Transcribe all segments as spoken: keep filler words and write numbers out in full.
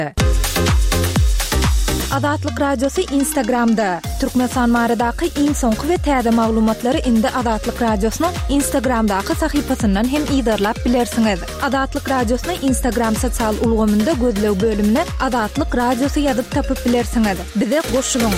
Azatlyk Radiosu Instagramda. Türkmenistan maradaky iň soňky we täze maglumatlary indi Azatlyk Radiosynyň Instagramdaky sahypasyndan hem ýydarlap bilersiňiz. Azatlyk Radiosynyň Instagram sosial ulgamynda gözlew bölümine Azatlyk Radiosu ýazyp tapyp bilersiňiz. Bize goşulyň.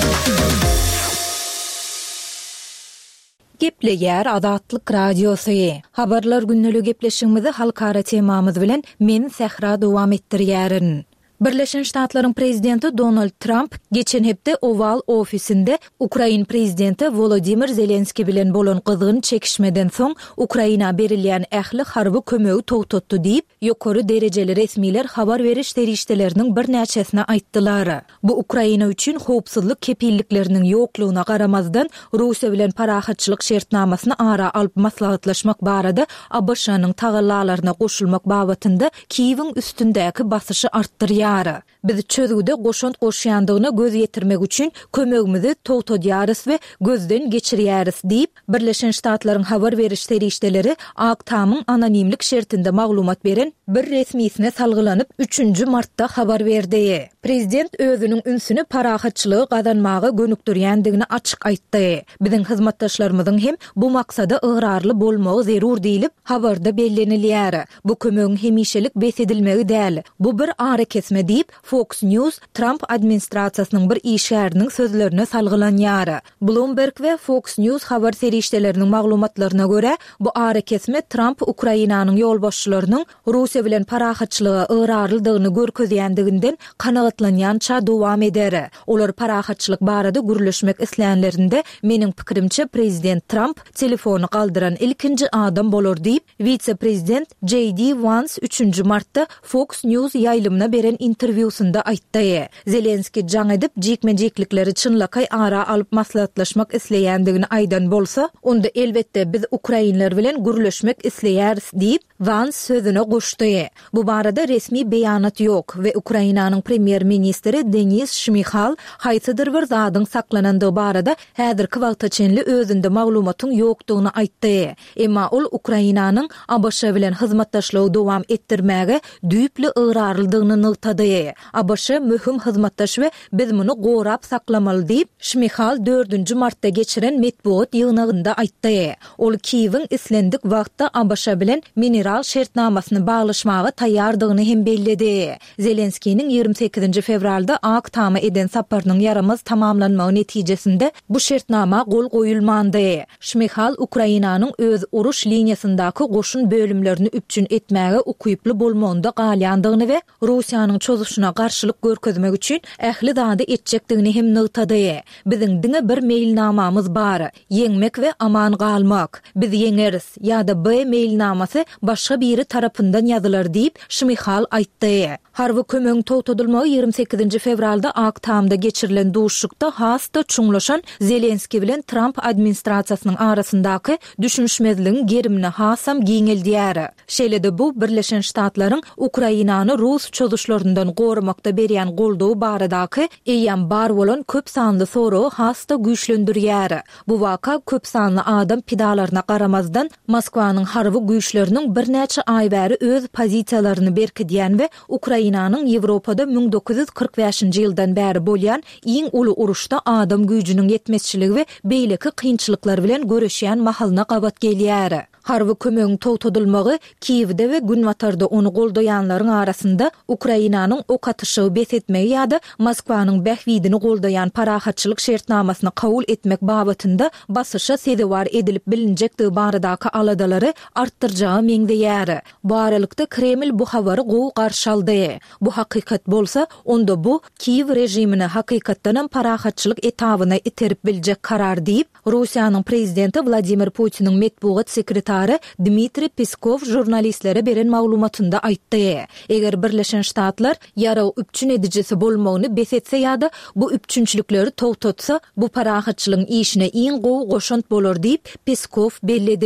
Gepleýär Azatlyk Radiosu. Habarlar günnälik gepleşigimizi halkara temamyz bilen men Sehra dowam etdirýärin. Birleşen Ştatlaryň prezidenti Donald Trump geçen hepde Oval ofisinde Ukraina prezidenti Volodymyr Zelenski bilen bolan gyzgyn çekişmeden soň Ukraina berilýän ähli harby kömegi togtatdy diýip ýokary derejeli resmiler habar beriş derişdeleriniň bir näçesine aýtdylar. Bu Ukraina üçin howpsuzlyk kepillikleriniň ýoklugyna garamazdan Russiýa bilen parahatçylyk şertnamasyny ara alyp maslahatlaşmak barada A B Ş'nyň tagallalaryna goşulmak babatynda Kiýewiň üstündäki basyşy artdyrýar. Biz çözgüde goşant goşýandygyna göz ýetirmek üçin kömegimizi togtadýarys we gözden geçirýäris diýip Birleşen Ştatlaryň habar beriş terişdeleri Aktamyň anonimlik şertinde maglumat beren bir resmiýetine salgylanyp üçünji martda habar berdi. Prezident özüniň ünsüni parahatçylygy gazanmagy gönükdirýändigini açyk aýtdy. Biziň hyzmatdaşlarymyzyň hem bu maksada ıgrarly bolmagy zerur diýilip habarda bellenilýär. Bu kömegiň hemişelik besedilmegi däl. Bu bir ara kesme diýip Fox News Trump administrasiýasynyň bir işgäriniň sözlerine salgylanýar. Bloomberg we Fox News habar serişdeleriniň maglumatlaryna görä, bu ara kesme Trump Ukrainanyň ýolbaşçylarynyň Russiýa bilen parahatçylyga ıgrarlydygyny görkezýändiginden kanagatlanýança dowam eder. Olar parahatçylyk barada gürleşmek isleýänlerinde meniň pikirimçe prezident Trump telefonu galdyran ilkinji adam bolar diýip vice-prezident J D Vance üçünji martda Fox News ýaýlymyna beren interwýusunda aýtdy. Zelenski jaň edip jikmejiklikleri çynlakay ara alyp maslahatlaşmak isleýändigini aýdan bolsa, onda elbetde biz Ukrainler bilen gürleşmek isleýäris diýip Vance sözüne goşdy. Bu barada resmi beýanat ýok we Ukrainanyň premier ministri Denis Şmyhal haýsydyr bir zadyň saklanandygy barada häzirki wagta çenli özünde maglumatyň ýokdugyny aýtdy. Emma ol Ukrainanyň A B Ş bilen hyzmatdaşlygy dowam etdirmäge düýpli ıgrarlydygyny nygtady. A B Ş möhüm hyzmatdaş we biz muny gorap saklamaly diýip Şmyhal dördünji martda geçiren metbuat ýygnagynda aýtdy. Ol Kiýewiň islendik wagtda A B Ş bilen mineral şertnamasyny baglaşmagy taýýardygyny hem belledi. Zelenskiň ýygrimi sekizinji fevralda Aktama eden saparynyň yaramaz tamamlanmagy netijesinde bu şertnama gol goýulmandy. Şmyhal Ukrainanyň öz uruş liniýasyndaky goşun bölümlerini üpçün etmäge ukuyply bolmagynda galýandygyny we Russiýanyň çözüşüne garşylyk görkezmek üçin ähli zady etjekdigini hem nygtady. Biziň diňe bir mailnamamyz bar. Ýeňmek we aman galmak. Biz ýeňeris ýa-da B mailnamasy başga biri tarapyndan ýazylar diýip Şmyhal aýtdy. Harby kömegiň togtadylmagy ýygrimi sekizinji fevralda Aktamda geçirilen duşlukda hasta çuňlaşan Zelenski bilen Trump administrasiýasynyň arasyndaky düşünşmezligiň gerimine hasam giňeldýär. Şeýlede bu Birleşen Ştatlaryň Ukrainany Rus çözüşlerinden gorumakda berýän goldawy baradaky eýan bar bolan köp sanly soragy hasta güýçlendirýär. Bu waka köp sanly adam pidalaryna garamazdan Moskwanyň harby güýçleriniň bir näçe aý bäri öz pozisiýalaryny berkidýän we Ukrainanyň Ýewropada bin dokuz ýüz kırk beşinji ýyldan bäri bolýan iň uly uruşda adam güýjüniň ýetmezçiligi we beýleki kynçylyklar bilen göreşýän mahalyna gabat gelýär. Harby kömegiň togtadylmagy Kiýewde we Günwatarda onu goldaýanlaryň arasynda Ukrainanyň ok atyşygy besetmegi ýa-da Moskwanyň bähwidini goldaýan parahatçylyk şertnamasyny kabul etmek babatynda basyşa sedewar edilip bilinjekdigi baradaky aladalary artdyrjagy meňdeýär. Bu aralykda Kreml bu habary gowy garşy aldy. Bu hakykat bolsa, onda bu Kiýew rejimini hakykatdan parahatçylyk etabyna iterip biljek karar diýip Russiýanyň prezidenti Vladimir Putiniň metbuat sekretary Dmitri Peskov jurnalistlere beren maglumatynda aýtdy. Eger Birleşen Ştatlar ýara üpçün edijisi bolmagyny besetse ýa-da bu üpçünçilikleri togtatsa, bu parahatçylygyň işine iň gowy goşant bolar diýip Peskov belledi.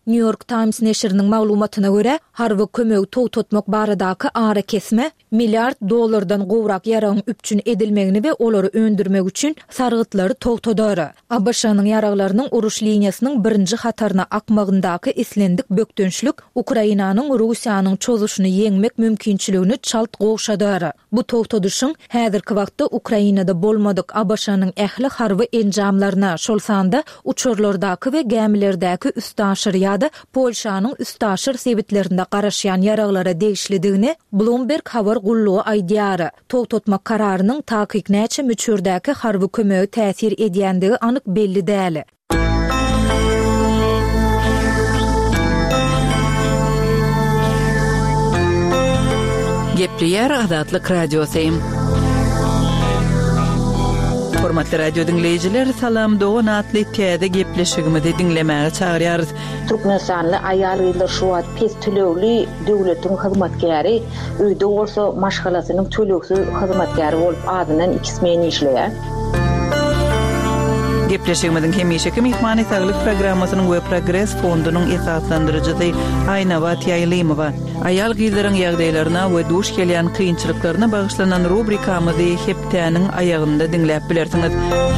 New York Times neşriniň maglumatyna görä, harby kömegi togtatmak baradaky ara kesme milliard dollardan gowrak ýaragyň üpçün edilmegini we olary öndürmek üçin sargytlary togtadar. A B Ş'nyň ýaraglarynyň uruş liniýasynyň birinji hataryna akmagyndaky islendik bökdönçlük Ukrainanyň Russiýanyň çözüşini ýeňmek mümkinçiligini çalt gowşadar. Bu togtadyşyň häzirki wagtda Ukrainada bolmadyk A B Ş'nyň ähli harby enjamlaryna şol sanda uçurlardaky we gemilerdäki üstaşyr ýa-da Polşanyň üstaşyr sebitlerinde garaşýan ýaraglara degişlidigini Bloomberg habar gullugy aýdýar. Togtatmak kararynyň takyk näçe müçürdäki harby kömegi täsir edýändigi anyk belli däl. Gepli ýer Azatlyk radiosy. Hormatly radio dinleyijiler, salam dogan atly täze gepleşigimizi dinlemäge çagyrýarys. Türkmenistanly aýalgylar şu wagt pes tölegli döwletiň hyzmatkäri, öýde bolsa maşgalasynyň töleksiz hyzmatkäri bolup adynan iki smeni işleýär. Gepleşigimizin hemişeki mihmany saglyk programmasynyň we Progress fondunyň esaslandyrjysy Aýnabat Ýaýlymowa aýal gyzlaryň ýagdaýlaryna we duş gelýän kynçylyklaryna bagyşlanan rubrikamyzy heptäniň aýagynda dinläp bilersiňiz.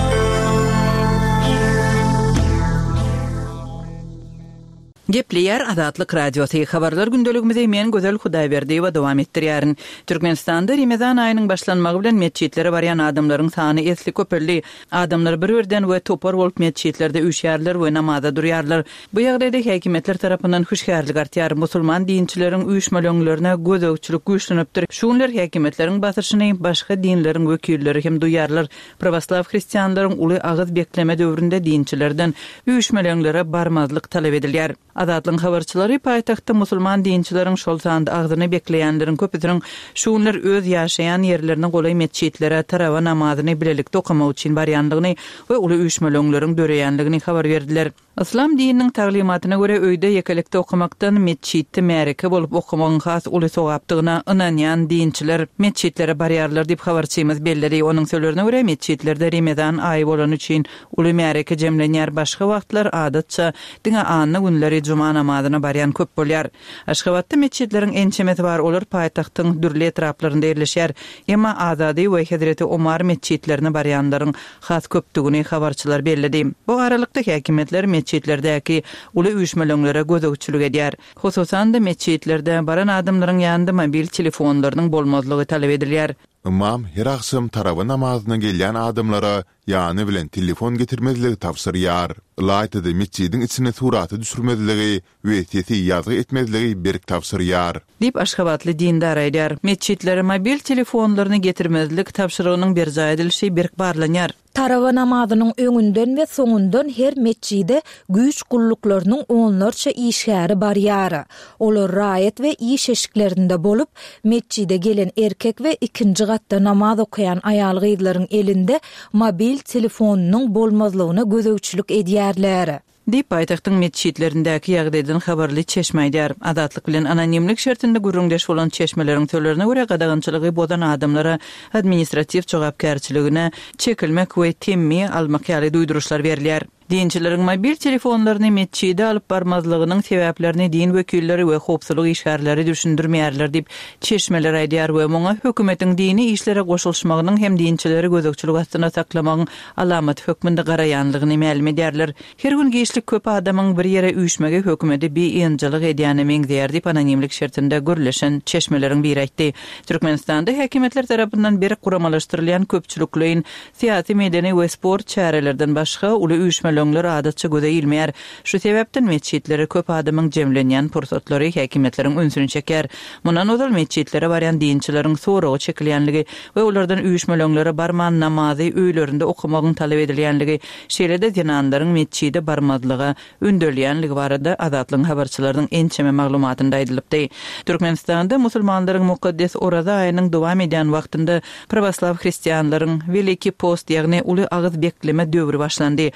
Gepli ýer Azatlyk radiosy habarlar gündeligimizi men Gözel Hudaýberdi we dowam etdirýärin. Türkmenistanda Ramazan aýynyň başlanmagy bilen mesçitlere barýan adamlaryň sany esli köpeldi. Adamlar bir-birden we topar bolup mesçitlerde üşýärler we namaza durýarlar. Bu ýagdaýda häkimetler tarapyndan huşgärlik artýar. Musulman dinçileriň uyuşmalöňlerine gözökçülük güýçlenipdir. Şunlar häkimetleriň basyşyny başga dinleriň wekilleri hem duýarlar. Prowaslaw hristiýanlaryň uly agyz bekleme döwründe dinçilerden uyuşmalöňlere barmazlyk talap edilýär. Azatlyň habarçylary paýtagtda musulman dinçileriň şol sanda agzyny bekleýänleriň köpüdiriň şunlar öz ýaşaýan ýerlerini golay mesçitlere tarawa namazyny bilelikde okamak üçin barýanlygyny we uly uyuşmalöňleriň döreýänligini habar berdiler. Islam dininiň taglimatyna görä öýde ýekelikde okumakdan mesçitde märeke bolup okamagyň has uly sowapdygyna ynanýan dinçiler mesçitlere barýarlar diýip habarçymyz belleri. Onuň sözlerine görä mesçitlerde Ramazan aýy bolan üçin uly märeke jemlenýär, başga wagtlar adatça diňe anny günleri cuma namazyna barýan köp bolýar. Aşgabatda mesçitleriň ençemeti bar, olar paýtagtyň dürli etraplarynda ýerleşýär. Emma Azady we Hazreti Omar mesçitlerine barýanlaryň has köpdigini habarçylar belledi. Bu aralykda häkimetler mesçitlerdäki uly uyuşmalöňlere gözökçülük edýär. Hususan da mesçitlerde baran adamlaryň ýanynda mobil telefonlarynyň bolmazlygy talap edilýär. Imam her aksam tarabı namazyna gelýän adamlara ýany bilen telefon getirmezligi tapsyrýar. Laýtydy mesçidiň içine suraty düşürmezligi we tesi ýazgy etmezligi berk tapsyrýar. Dip Aşgabatly dindar aýdýar. Mesçitlere mobil telefonlaryny getirmezlik tapşyrygynyň berja edilişi berk barlanýar. Tarawa namazynyň öňünden we soňundan her mesçide güýç gulluklarynyň onlarça işgäri barýar. Olar raýat we iş eşiklerinde bolup, mesçide gelen erkek we ikinji gatda namaz okuyan aýal gyzlaryň elinde mobil telefonunyň bolmazlygyna gözökçülük edýärler. Dip paýtagtyň mesçitlerindäki ýagdaýdan habarly çeşmeýdär. Azatlyk bilen anonimlik şertinde gürrüňdeş bolan çeşmeleriň söýlerine görä gadagançylygy bodan adamlara administrativ jogapkärçiligine çekilmek we temmi almak ýaly duýduruşlar berilýär. Dinçileriň mobil telefonlaryny mesçide alyp barmazlygynyň sebäplerini din wekilleri we howpsuzlyk işgärleri düşündirmeýärler diýip çeşmeler aýdýar we muňa hökümetiň dini işlere goşulmagynyň hem dinçileri gözökçülük astyna saklamagyň alamaty hökmünde garaýanlygyny ma'lum edýärler. Her gün geçlik köp adamyň bir ýere üýşmege hökümeti beýançylyk edýäni meňzeýär diýip anonimlik şertinde görleşen çeşmeleriň biri aýtdy. Türkmenistanda häkimetler tarapyndan beri guramalaşdyrylýan köpçülükleýin syýasy, medeni we sport çärelerden başga uly üýşme löňler adatça gözeýilmeýär. Şu sebäpden mesçitlere köp adamyň jemlenýän pursatlary häkimetleriň önsüni çeker. Mundan öňe mesçitlere barýan dinçileriň soragy çekilýänligi we olardan uyuşmalöňlere barman namazy öýlerinde okamagyň talap edilýänligi, şeýle-de dinanlaryň mesçide barmazlygy öndürlýänligi barada Azatlyň habarçylarynyň ençeme maglumatynda aýdylypdy. Türkmenistanda musulmanlaryň mukaddes oraza aýynyň dowam edýän wagtynda prowaslaw hristiýanlaryň Veliki Post ýagny uly agyz bekleme döwri başlandy. Azatlyk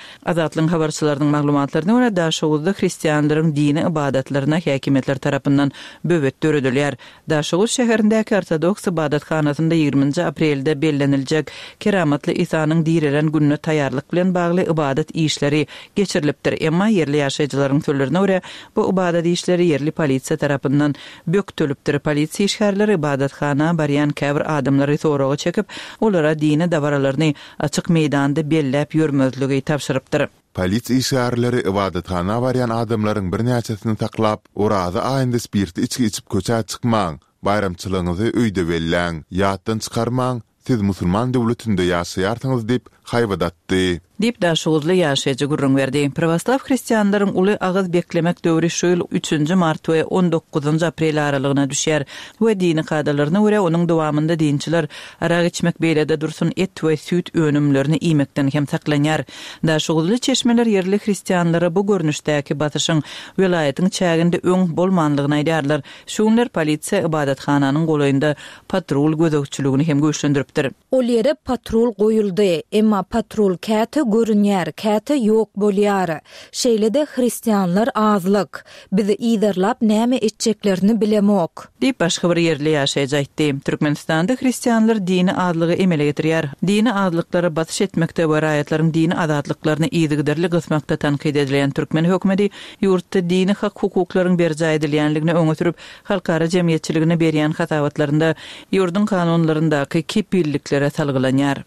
saatlyň habarçylarynyň maglumatlaryna görä Daşoguzda hristiýanlaryň dini ibadatlaryna häkimetler tarapyndan böwet döredilýär. Daşoguz şäherindäki Ortodoks ibadathanasynda ýygrüminji aprelde belleniljek Keramatly İsa'nyň direlen gününe taýýarlyk bilen bagly ibadat işleri geçirilipdir. Emma yerli ýaşaýjylaryň sözlerine görä bu ibadat işleri yerli polisiýa tarapyndan bökdülipdir. Polisiýa işgärleri ibadathana barýan käbir adamlary soraga çekip olara dini dawaralaryny açyk meýdanda bellep ýörmezligi tapşyrypdyr. Polisiýa işgärleri ibadathana barýan adamlaryň bir näçesini taklap, orada aýynda spirti içki içip köçä çykmaň, bayramçylygyňyzy öýde belläň, ýatdan çykarmaň, siz musulman döwletinde ýaşaýarsyňyz diýip haýbadatdy. Dip Daşoguzly ýaşaýjy gurrun berdi. Provaslav hristiýanlaryň uly agyz beklemek döwri şu ýyl üçünji mart we on dokuzunji aprel aralygyna düşýär. Bu dini kadalaryna görä onuň dowamında dinçiler araq içmek beýlede dursun et we süt önümlerini iýmekden hem saklanýar. Daşoguzly çeşmeler yerli hristiýanlara bu görnüşdäki batyşyň welaýatyň çäginde öň bolmanlygyny aýdarlar. Şuňlar polisiýa ibadathananyň golaýynda patrul gözegçiligini hem güýçlendiripdir. Ol ýere patrul goýuldy, emma patrul käte görünýär, käte ýok bolýar. Şeýlede hristiýanlar azlyk. Bizi ýydarlap näme etjeklerini bilemok. Diýip başga bir yerli ýaşaýjy aýtdy. Türkmenistanda hristiýanlar dini adlygy emele getirýär. Dini adlyklary batyş etmekde we raýatlaryň dini adatlyklaryny ýygyderli gysmakda tankyd edilen Türkmen hökümeti ýurtda dini hak hukuklaryň berjä edilýänligini öňe sürüp, halkara jemgyýetçiligine berýän hatawatlarynda ýurdun kanunlaryndaky kepilliklere salgylanýar.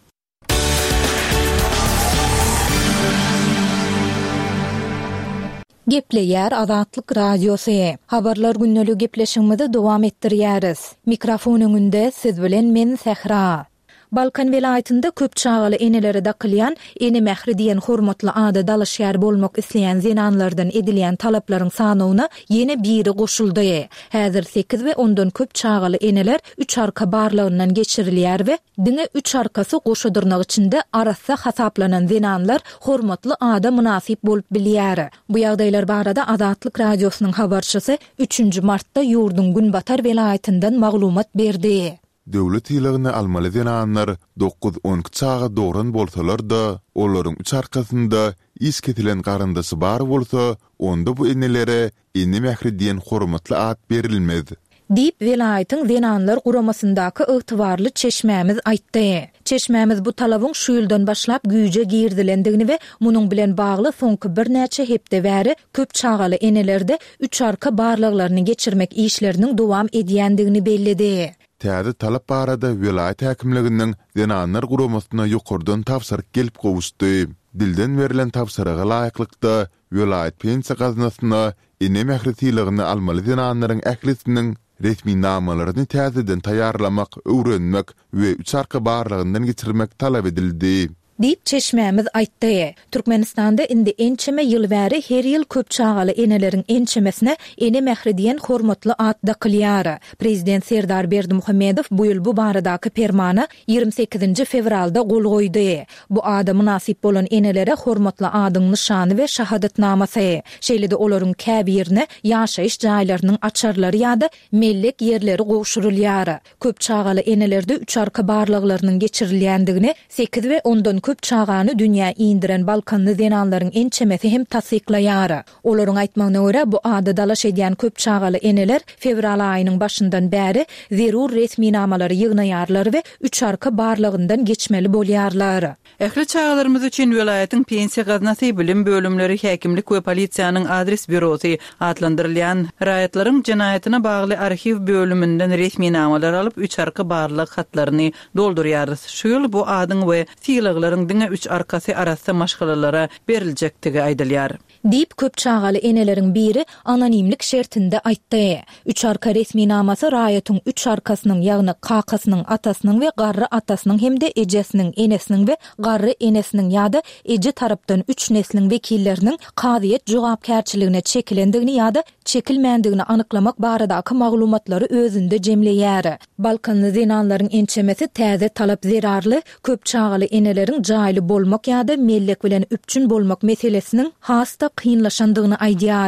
Gepleýär Azatlyk radiosy. Habarlar günnälik gepleşigimizi dowam etdirýäris. Mikrofon öňünde siz bilen men Sehra. Balkan welaýatynda köp çağaly eneleri dakylýan, ene mähri diýen hormatly ada dalaşýar bolmak isleýän zenanlardan edilýän talaplaryň sanyna ýene biri goşuldy. Häzir sekiz we ondan köp çağaly eneler üç arka barlygyndan geçirilýär we diňe üç arkasy goşudurnak içinde arasy hasaplanan zenanlar hormatly ada münasip bolup bilýär. Bu ýagdaýlar barada Azatlyk radiosynyň habarçysy üçünji martda ýurdun Günbatar welaýatyndan maglumat berdi. Döwlet ýylygyny almaly zenanlar dokuz on çağa doğran bolsalar-da, olaryň üç arkasynda is ketilen garandasy bar bolsa, onda bu enelere eni mähri diýen hormatly ad berilmez. Diýip welaýatyň zenanlar guramasyndaky ygtybarly çeşmämiz aýtdy. Çeşmämiz bu talabyň şu ýyldan başlap güýje girdilendigini we munyň bilen bagly soňky bir näçe hepde bäri köp çağaly enelerde üç arka barlyklaryny geçirmek işleriniň dowam edýändigini bellidi. Täze talap barada welaýat häkimliginden zenanlar guramasyna ýokurdan tapsyryk gelip gowuşdy. Dilden berilen tapsyryga laýyklykda welaýat pensiýa gaznasyna ene mähritiliğini almaly zenanlaryň ählisiniň resmi namalaryny täzeden taýýarlamak, öwrenmek we üç arka barlygyndan geçirmek talap edildi. Diýip çeşmämiz aýtdy. Türkmenistanda indi ençeme ýyl bäri her ýyl köp çağaly eneleriň ençemesine ene mähri diýen hormatly ad dakylýar. Prezident Serdar Berdimuhammedow bu ýyl bu baradaky fermana ýygrimi sekizinji fevralda gol goýdy. Bu ada münasip bolan enelere hormatly adyň nyşany we şahadatnamasy. Şeýlede olaryň käbirine ýaşaýyş jaýlarynyň açarlary ýa-da mellek ýerleri gowşurulýar. Köp çağaly enelerde üç arka barlyklarynyň geçirilýändigini sekiz we ondan köp çağany dünýä indiren Balkanly zenanlaryň ençemesi hem tasdiklaýar. Olaryň aýtmagyna görä bu ada dalaş edýän köp çağaly eneler fevral aýynyň başyndan bäri zerur resmi namalary ýygnaýarlar we üç arka barlygyndan geçmeli bolýarlar. Ähli çağalarymyz üçin welaýatyň pensiýa gaznasy bilim bölümleri häkimlik we polisiýanyň adres bürosy adlandyrylýan raýatlaryň jinayatyna bagly arxiv bölümünden resmi namalar alyp üç arka barlyk hatlaryny doldurýar. Şu ýyl bu adyň we siýlyglaryň diňe üç arkasy arasy maşgalalara beriljekdigi aýdylýar. Diýip köp çağaly eneleriň biri anonimlik şertinde aýtdy. Üç arka resmi namasy raýatyň üç arkasynyň ýagny kakasynyň atasynyň we garry atasynyň hemde ejesiniň enesiniň we garry enesiniň ýa-da eje tarapdan üç neslin wekilleriniň kadyet jogapkärçiligine çekilendigini ýa-da çekilmändigini anyklamak baradaky maglumatlary özünde jemleýär. Balkanly zenanlaryň ençemesi täze talap zerarly köp çağaly eneleriň jaýly bolmak ýa-da mellek bilen üpçün bolmak meselesiniň hasta kynlaşandygyny aýdýar.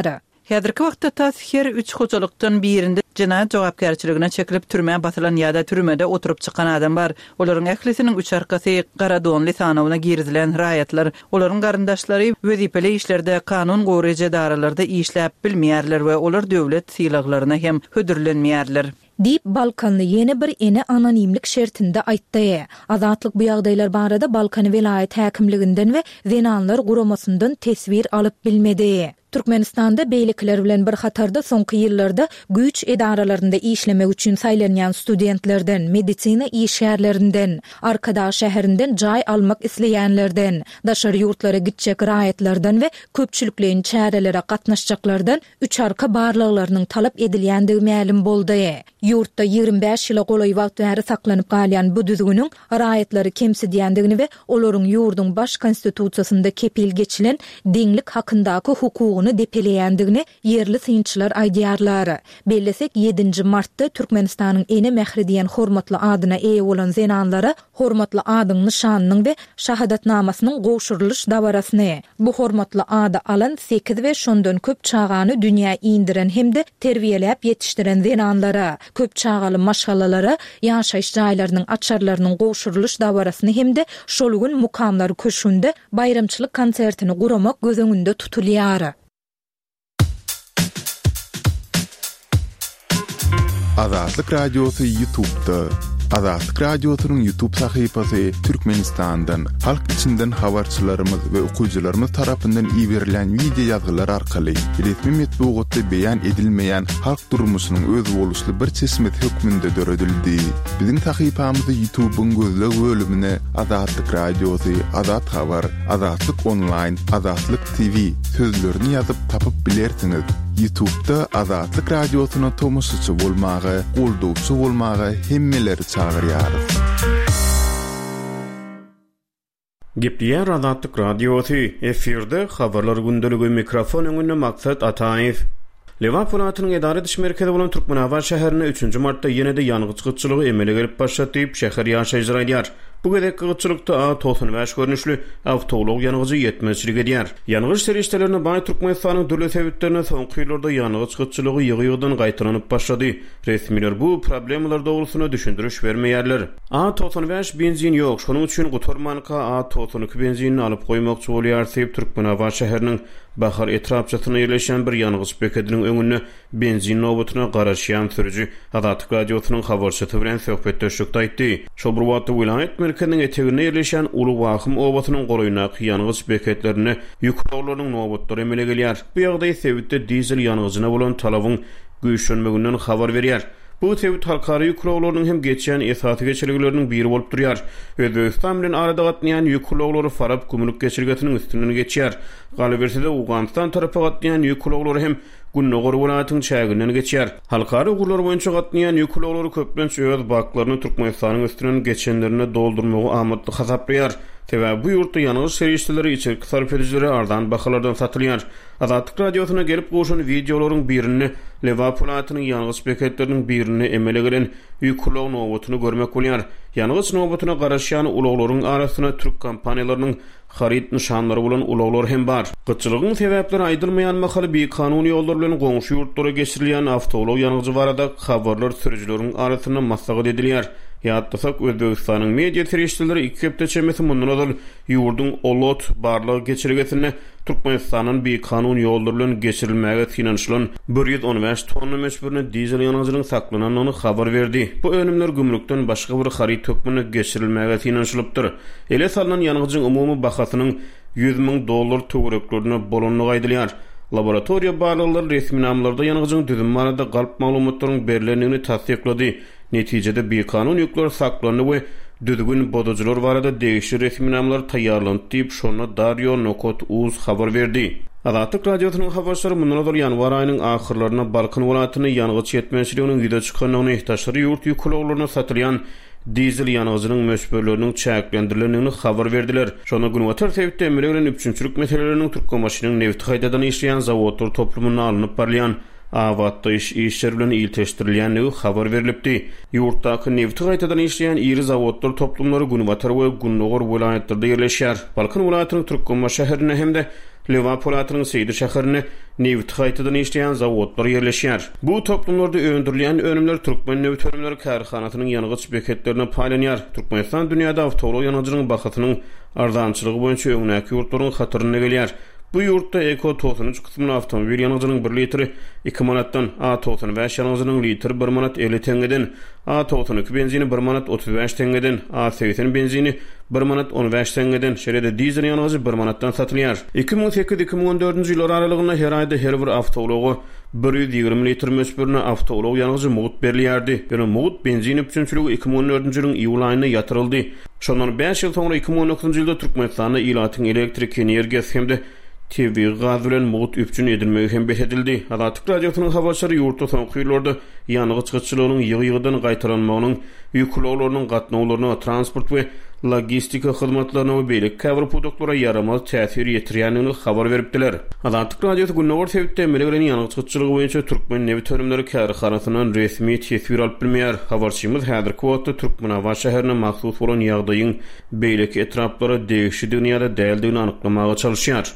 Häzirki wagtda tas her üç hoçalykdan birinde jinayet jogapkärçiligine çekilip türmeye batylan ýa-da türmede oturup çykan adam bar. Olaryň ählisiniň üç arkasy gara donly sanawyna girdilen raýatlar, olaryň garyndaşlary wezipeli işlerde kanun goraýjy daralarda işläp bilmeýärler we olar döwlet sylaklaryna hem hödürlenmeýärler. Dip Balkanlı yeni bir ene anonimlik şertinde aýtdy. Azatlyk bu ýagdaýlar barada Balkan vilayet häkimliginden we zenanlar guramasyndan tesbir alyp bilmedi. Türkmenistanda beýlikler bilen bir hatarda soňky ýyllarda güýç edaralaryndə işlemek üçin saýlanýan studentlerden, medisina işgärlerinden, arkada şäherinden jaý almak isleýänlerden, daşary ýurtlara gitjek raýatlardan we köpçüliklerin çärelere gatnaşjaklardan üç arka barlyklarynyň talap edilýändigi ma'lum boldy. Ýurtda ýygrimi beş ýyla golaý wagt bäri saklanyp galýan bu düzgüniň raýatlary kemsidýändigini we olaryň ýurdun baş konstitusiýasynda kepil geçilen deňlik hakyndaky hukugyny depeleýändigini yerli synçylar aýdýarlar. Bellesek ýedinji martda Türkmenistanyň ene mähri diýen hormatly adyna eýe bolan zenanlara hormatly adyň nişanynyň we şahadatnamasynyň goşurylyş dabarasyny. Bu hormatly ady alan sekiz we şondan köp çağany dünýä indiren hemde terbiýelep ýetişdiren zenanlara, köp çağaly maşgallalara, ýaşaýyş jaýlarynyň açarlarynyň goşurylyş dabarasyny hemde şol gün mukamlary köşünde bayramçylyk konsertini guramak gözüňünde tutulýar. Azatlyk Radiosu YouTube'da. Azatlyk Radiosu'nun YouTube sahypasy Türkmenistandan, halk içinden habarçylarymyz we okuwçylarymyz tarapyndan iýerilen video ýazgylar arkaly resmi metbuatda beýan edilmeýän halk durmuşynyň öz boluşly bir çeşmet hökmünde döredildi. Biziň sahypamyzy YouTube'un gözleg bölümine Azatlyk Radiosu, Azat Habar, Azatlyk Online, Azatlyk T V sözlerini ýazyp tapyp bilersiňiz. YouTube'da Azatlyk Radiosu'na tomusçy bolmagy, goldowçy bolmagy hemmeleri çağırýar. Gepleýär Azatlyk Radiosu, efirde habarlar gündeligi mikrofon öňünde maksat Ataýew. Lewa Polatynyň edara diş merkezi bolan Türkmenawa şäherine üçünji martda ýene-de ýanygyçylygy emele gelip başlatyp şäher ýaşaýjylar edýär. Bu gedek gyçylykda A doksan beş görnüşli awtolog ýanygyçy ýetmezçilik edýär. Ýanygyç serişdelerini baý Türkmenistanyň döwlet sebäplerine soňky ýyllarda ýanygyç gyçylygy ýygy-ýygydan gaýtaranyp başlady. Resmiler bu problemler dogrusyna düşündiriş bermeýärler. A doksan beş benzin ýok, şonuň üçin gutormanka A doksan iki benzinini alyp goýmakçy bolýar diýip Türkmenawa şäheriniň Bahar etrapçasyna ýerleşen bir ýanygyç beketiniň öňünde benzin nobatyna garaşýan sürüji Azatlyk Radiosynyň habarçysy bilen söhbetdeşikde aýtdy. Şol bir wagtda vilayet merkeziniň etegine ýerleşen Uly Wahym obatynyň goraýyna ýanygyç beketlerini ýüklöwleriň nobatlary emele gelýär. Bu ýagdaý sebäpde dizel ýanygyçyna bolan talabyň güýçlenmeginden habar berýär. Bu tewit halkary ýüklöwleriň hem geçýän esasy geçirilýärleriň biri bolup durýar. Özbekistan bilen arada gatnaýan ýüklöwleri Farab gümrük geçirgetiniň üstünden geçýär. Galaberside Ugandistan tarapy gatnaýan ýüklöwleri hem Günnogor welaýatynyň çäginden geçýär. Halkary ugurlar boýunça gatnaýan ýüklöwleri köplenç öz baklary Türkmenistanyň üstünden geçenlerini doldurmagy amatly hasaplaýar. Sebäbi bu ýurtda ýanygyç serişdeleri içerik sarf edijileri ardan bahalardan satylýar. Azatlyk Radiosyna gelip goşan videolaryň birini Lewa Polatynyň ýanygyç beketleriniň birini emele gelen ýüklöw nobatyny görmek bolýar. Ýanygyç nobatyna garaşýan ulaglaryň arasyna türk kompaniýalarynyň harit nişanlary bolan ulaglar hem bar. Gyçylygyň sebäpleri aýdylmaýan mahaly bir kanuny ýollar bilen goňşy ýurtlara geçirilýän awtolog ýanygyçy barada habarlar sürüjileriň arasyna maslahat edilýär. Ýatdasak Özbegistanyň media serişdeleri iki hepde çemesi mundan ozal ýurdun olot barlygy geçirgetini Türkmenistanyň bir kanun ýolları bilen geçirilmäge finanşlan bir yüz on beş tonna meşburyny dizel ýanygyçynyň saklananyny habar berdi. Bu önümler gümrükden başga bir harit hökmüne geçirilmäge finanşlypdyr. Ele salynan ýanygyçynyň umumy bahasynyň yüz miň dollar töwereklerine bolanlygy aýdylýar. Laboratoriýa barlykları resmi namlarda ýanygyçynyň düzüm barada galp maglumatlaryň berilendigini tasdiklady. Netijede bir kanun ýükler saklandy we düzgün bodadylar barada degişli resmi namlar taýýarlandy diýip şonu Dario Nokot Uz habar berdi. Azatlyk Radiosynyň habarçylary mundan öňe ýanwar aýynyň ahyrlaryna Balkan welaýatyny ýanygyç ýetmezçiliginiň ýüze çykanlygyny ihtiýaçlary ýurt ýüklöwlerine satylýan dizel ýanygyçynyň möşberleriniň çäklendirilýändigini habar berdiler. Şonu günwatar sebäpde emele bilen üçünçülük meseleleriniň Türkmenistanyň neft haýdadan işleýän zawodlar toplumuna alınıp barlaýan avatda iş işler bilen ilteştirilýänligi habar berilipdi. Ýurtdaky nefti gaýtadan işleýän iri zawodlar toplumlary Günbatar we Günnogor welaýatlarynda ýerleşýär. Balkan welaýatynyň Türkmenba şäherine hemde Liverpool welaýatynyň Seydi şäherine nefti gaýtadan işleýän zawodlar ýerleşýär. Bu toplumlarda öňdürilýän önümler Türkmen neft önümleri karhanatynyň ýanygyç beketlerine paýlanýar. Türkmenistan dünýäde awtolog ýanygyçylygyň bahatynyň ardançylygy boýunça öňdäki ýurtlaryň hatyryna gelýär. Bu ýurtda eko doksan üç kysmyny awtomobil ýanygyçynyň bir litri iki manatdan A doksan beş ýanygyçynyň litri bir manat elli tengeden, A doksan iki benzini bir manat otuz beş tengeden, A seksen benzini bir manat on beş tengeden, şerede dizel ýanygyçy bir manatdan satylýar. iki ming sekiz iki ming on dördünji ýylar aralygynda her aýda her bir awtology bir ýüz ýygrimi litr mösbürine awtolog ýanygyçy mugut berilýärdi. Biri mugut benzini üçinçiligi iki ming on dördünji ýylyň iýul aýyna ýatyryldy. Şondan beş ýyl soňra iki ming on dokuzunji ýylda Türkmenistanda ilatyň elektrik energiýasy hemde T V gaz bilen mugut üpçün edilmegi hem behdildi. Adatyk radiosynyň habarçylary ýurtda soňky ýyllarda ýanygy çykyşçylygynyň ýygy-ýygydan gaýtarylmagynyň ýüklöwlerini, gatnawlaryny, transport we logistika hyzmatlaryna we beýle käbir produklara yaramaz täsir ýetirýänini habar beripdiler. Adatyk radiosy Günnogor sebäpde meleglen ýanygy çykyşçylygy boýunça Türkmen neft önümleri karhanatynyň resmi tesbir alyp bilmeýär. Habarçymyz häzirki wagtda Türkmenaba şäherine mahsus bolan ýagdaýyň beýleki etraplara degişi dünýäde däldigini anyklamaga çalyşýar.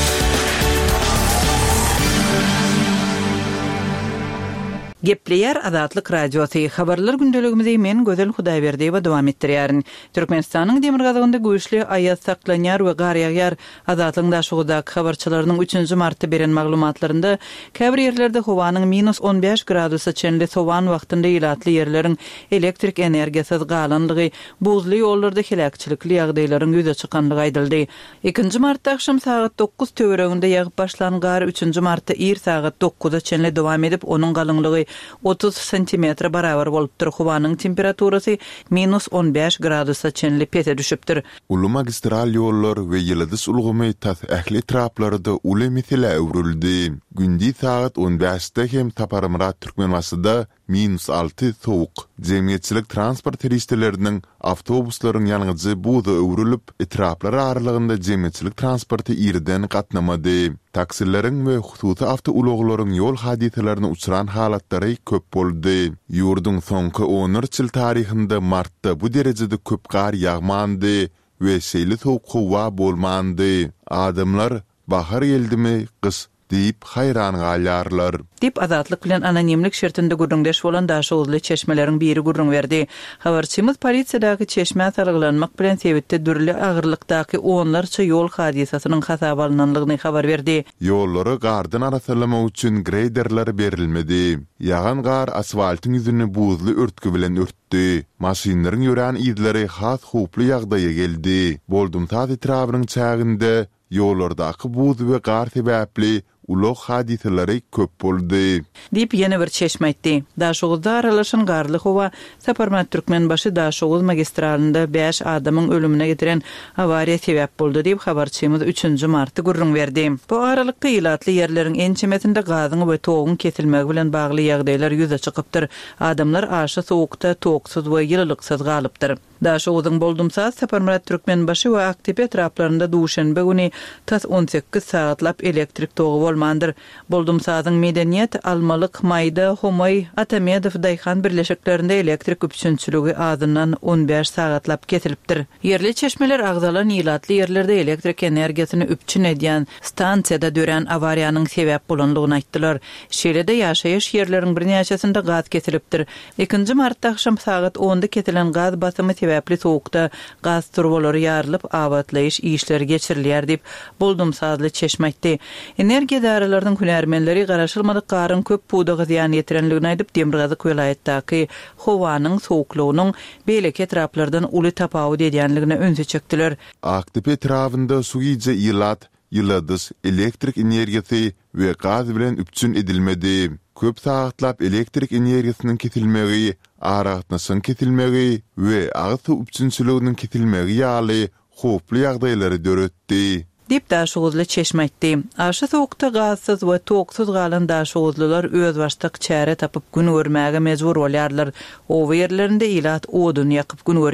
Gepleyer Adatlyk Radiosy habarlar gündeligimizde men Gözel Hudaýberdi we dowam etdirýärin. Türkmenistanyň Demirgazagynda güýçli aýaz saklanýar we gar ýaýar. Adatlyň daşugydaky habarçylarynyň üçünji martda beren maglumatlarynda käbir ýerlerde howanyň minus on beş gradusa çenli sowan wagtynda ýylatly ýerleriň elektrik energiýasyz galanlygy, buzly ýollarda helakçylikli ýagdaýlaryň ýüze çykanlygy aýdyldy. ikinji martda akşam saat dokuz töwereginde ýagyp başlan gar üçünji martda ir saat dokuzda çenli dowam edip onuň galynlygy otuz santimetr barabar bolupdyr. Howanyň temperaturasy minus on beş gradusa çenli pete düşüpdir. Ulu magistral ýollar we ýyldys ulgumy tas ähli etraplarynda uly mesele öwrüldi. Gündi saat on beşde hem Taparymrat Türkmenbasyda minus altı soğuk. Jemgyýetçilik transport reýsleriniň awtobuslaryň ýanygyçy buza öwrülip etraplar aralygynda jemgyýetçilik transporty ýerden gatnamady. Taksileriň we hususy awtouloglaryň ýol hadiselerini uçuran halatlary köp boldy. Ýurdun soňky on üç ýyl tarihinde martda bu derejede köp gar ýagmandy we şeýle soğuk howa bolmandy. Adamlar bahar geldimi, kys diýip hayran galýarlar. Dip Adatlyk bilen anonimlik şertinde gurrundeş bolan daşygyzly çeşmeleriň biri gurrun berdi. Habarçymyz polisiýadaky çeşme taryglanmak bilen sebäpde dürli agyrlykdaky onlarça ýol hadisasynyň hasap alynanlygyny habar berdi. Ýollary gardan arasylamak üçin graderler berilmedi. Ýagan gar asfaltyň ýüzüni buzly örtgü bilen örtdi. Maşinlaryň ýören ýerleri has huply ýagdaýa geldi. Boldum tat etrabynyň çäginde ýollardaky buz we gar sebäpli ulug hadiselary köp boldy. Dip ýene bir çeşme aýtdy. Daşuguzda aralaşan garly howa Saparmat Türkmenbaşy daşuguz magistralynda beş adamyň ölümine getiren awariýa sebäp boldy diýip habarçymyz üçünji martda gurrun berdi. Bu aralykda ýylatly ýerleriň ençemesinde gazyň we togyň kesilmegi bilen bagly ýagdaýlar ýüze çykypdyr. Adamlar aşy sowukda toksuz we ýylylyksyz galypdyr. Daşugyzyň boldumsa Saparmat Türkmenbaşy we Aktepe etraplarynda duşanbe güni tas on sekiz saatlap elektrik togy bolmandyr. Boldumsazyň Medeniýet, Almalyk, Maýda, Homoy, Atamedow daýhan birleşiklerinde elektrik üçünçiligi azyndan on beş saatlap kesilipdir. Yerli çeşmeler agzalan ýylatly ýerlerde elektrik energiýasyny üçin edýän stansiýada dören awariýanyň sebäp bolanlygyny aýtdylar. Şeýlede ýaşaýyş ýerleriň bir näçesinde gaz kesilipdir. ikinji martda akşam saat onda kesilen gaz basymy sebäpli sowukda gaz turbolary ýarylyp awatlaýyş işleri geçirilýär diýip boldumsazly çeşme aýtdy. Energiýa daralarynyň hünärmenleri garaşylmadyk garyn köp puwda ziýan ýetirenligini aýdyp Demirgazyk welaýatdaky howanyň sowuklugynyň beýleki etraplardan uly tapawut edýänligine öňe çekdiler. Aktepe etrafynda sugyjy ýylat, ýyldys elektrik energiýasy we gaz bilen üçin edilmedi. Köp saatlap elektrik energiýasynyň kesilmegi, aragatnasyň kesilmegi we agy üçinçiliginiň kesilmegi ýaly hoply ýagdaýlary döretdi. Dip daşuguzly çeşme aýtdy. Aşy sowukda gazsyz we toksuz galan daşuguzlylar öz başlyk çäre tapyp gün görmäge mejbur bolýarlar. O ýerlerinde ýylat odun ýakyp gün görýär.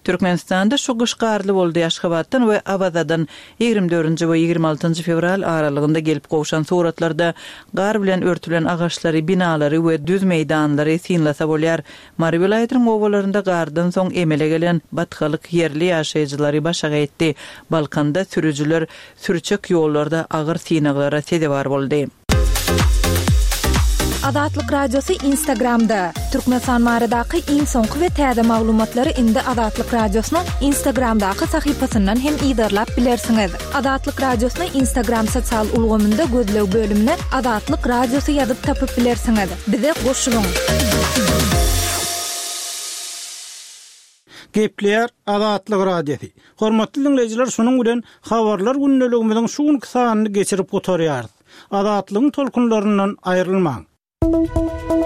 Türkmenistanda şu gışgarly boldy Aşgabatdan we Abazadan ýygrimi dördünji we ýygrimi altynjy fevral aralygynda gelip gowşan suratlarda gar bilen örtülen agaçlary, binalary we düz meýdanlary synlasa bolýar. Mary vilayatynyň owalarynda gardan soň emele gelen batgalyk ýerli ýaşaýjylary başa etdi. Balkanda sürüjüler sürçek ýollarda agyr synaglara sedebar boldy. Adatlyk radiosu Instagramda. Türkmenistan maradaky iň soňky we täze maglumatlary indi Adatlyk radiosynyň Instagramdaky sahypasyndan hem ýydarlap bilersiňiz. Adatlyk radiosyny Instagram sosial ulgamynda gözlew bölümine Adatlyk radiosu ýazyp tapyp bilersiňiz. Bize goşulyň. Gepleýär Adatlyk radiosu. Hormatly dinleýijiler, şonuň bilen habarlar günneligimiziň şu günki sanyny geçirip gotarýarys. Adatlygyň tolkunlaryndan aýrylmaň.